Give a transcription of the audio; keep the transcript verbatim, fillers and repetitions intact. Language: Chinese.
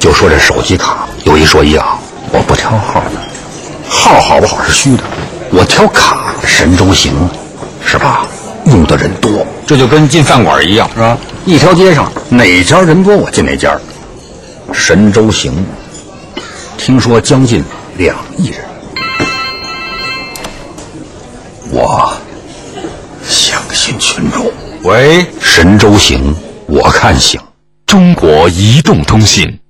就说这手机卡有一说一啊，我不挑号的，号好不好是虚的，我挑卡神州行，是吧？用的人多， 这就跟进饭馆一样， 是吧？一条街上哪家人多我进哪家。神州行，听说将近两亿人，我相信群众。 喂， 神州行，我看行。 中国移动通信。